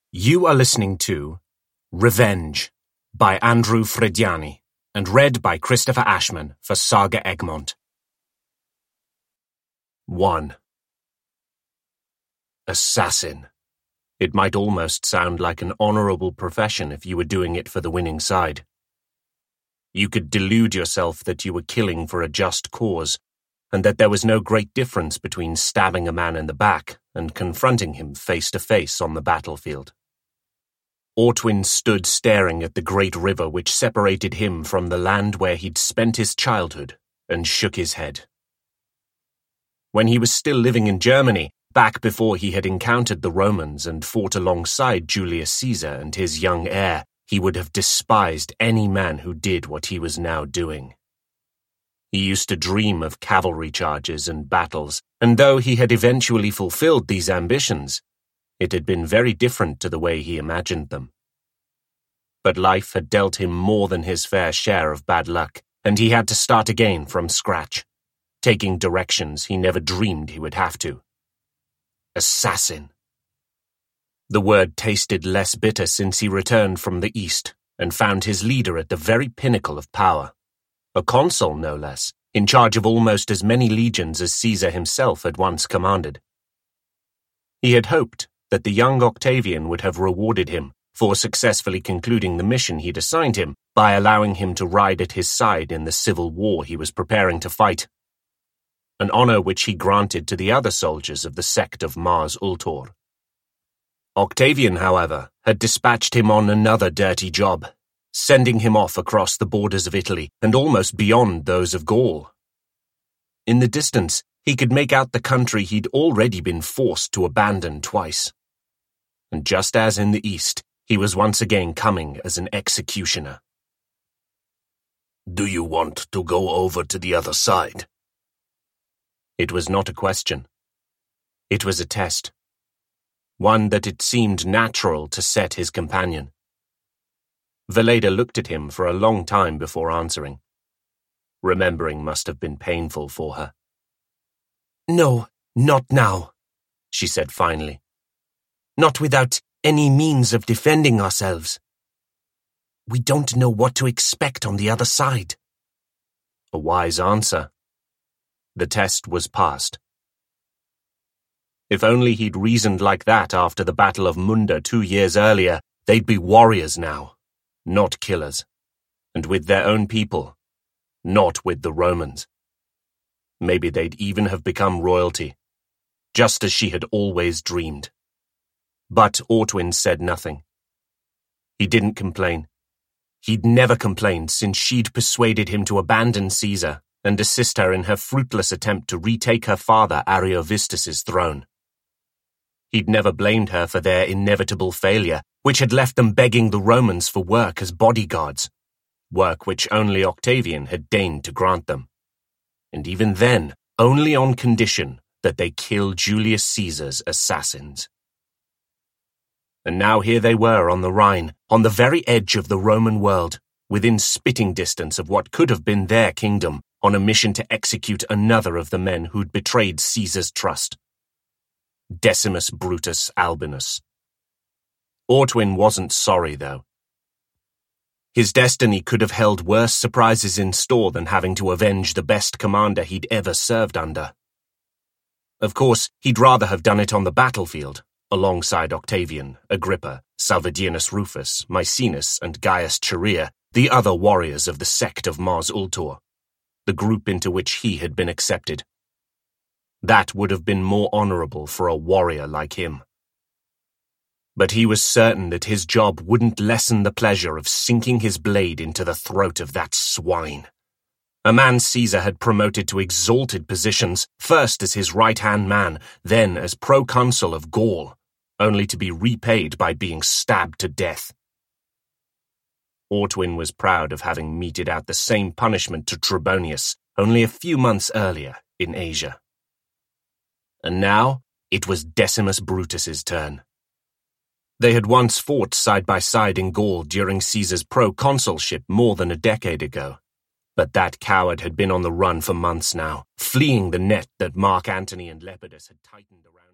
You are listening to Revenge by Andrew Frediani and read by Christopher Ashman for Saga Egmont. 1. Assassin. It might almost sound like an honorable profession if you were doing it for the winning side. You could delude yourself that you were killing for a just cause, and that there was no great difference between stabbing a man in the back and confronting him face to face on the battlefield. Ortwin stood staring at the great river which separated him from the land where he'd spent his childhood, and shook his head. When he was still living in Germany, back before he had encountered the Romans and fought alongside Julius Caesar and his young heir, he would have despised any man who did what he was now doing. He used to dream of cavalry charges and battles, and though he had eventually fulfilled these ambitions, it had been very different to the way he imagined them. But life had dealt him more than his fair share of bad luck, and he had to start again from scratch, taking directions he never dreamed he would have to. Assassin. The word tasted less bitter since he returned from the East and found his leader at the very pinnacle of power. A consul, no less, in charge of almost as many legions as Caesar himself had once commanded. He had hoped that the young Octavian would have rewarded him for successfully concluding the mission he'd assigned him by allowing him to ride at his side in the civil war he was preparing to fight, an honor which he granted to the other soldiers of the sect of Mars Ultor. Octavian, however, had dispatched him on another dirty job, sending him off across the borders of Italy and almost beyond those of Gaul. In the distance, he could make out the country he'd already been forced to abandon twice. And just as in the East, he was once again coming as an executioner. "Do you want to go over to the other side?" It was not a question. It was a test. One that it seemed natural to set his companion. Veleda looked at him for a long time before answering. Remembering must have been painful for her. "No, not now," she said finally. "Not without any means of defending ourselves. We don't know what to expect on the other side." A wise answer. The test was passed. If only he'd reasoned like that after the Battle of Munda 2 years earlier, they'd be warriors now, not killers, and with their own people, not with the Romans. Maybe they'd even have become royalty, just as she had always dreamed. But Ortwin said nothing. He didn't complain. He'd never complained since she'd persuaded him to abandon Caesar and assist her in her fruitless attempt to retake her father Ariovistus' throne. He'd never blamed her for their inevitable failure, which had left them begging the Romans for work as bodyguards, work which only Octavian had deigned to grant them. And even then, only on condition that they kill Julius Caesar's assassins. And now here they were on the Rhine, on the very edge of the Roman world, within spitting distance of what could have been their kingdom, on a mission to execute another of the men who'd betrayed Caesar's trust. Decimus Brutus Albinus. Ortwin wasn't sorry, though. His destiny could have held worse surprises in store than having to avenge the best commander he'd ever served under. Of course, he'd rather have done it on the battlefield, alongside Octavian, Agrippa, Salvidienus Rufus, Maecenas, and Gaius Chaerea, the other warriors of the sect of Mars Ultor, the group into which he had been accepted. That would have been more honorable for a warrior like him. But he was certain that his job wouldn't lessen the pleasure of sinking his blade into the throat of that swine. A man Caesar had promoted to exalted positions, first as his right-hand man, then as proconsul of Gaul, only to be repaid by being stabbed to death. Ortwin was proud of having meted out the same punishment to Trebonius only a few months earlier in Asia. And now it was Decimus Brutus's turn. They had once fought side by side in Gaul during Caesar's proconsulship more than a decade ago. But that coward had been on the run for months now, fleeing the net that Mark Antony and Lepidus had tightened around.